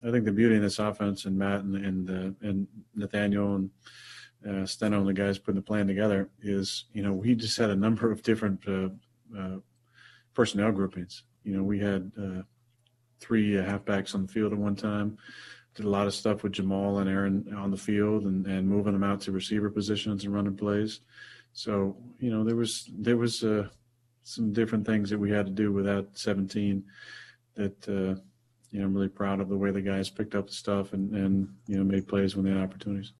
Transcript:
I think the beauty of this offense and Matt and Nathaniel and Steno and the guys putting the plan together is, we just had a number of different personnel groupings. We had three halfbacks on the field at one time. Did a lot of stuff with Jamal and Aaron on the field and moving them out to receiver positions and running plays. So, there was some different things that we had to do with that 17 that, I'm really proud of the way the guys picked up the stuff and made plays when they had opportunities.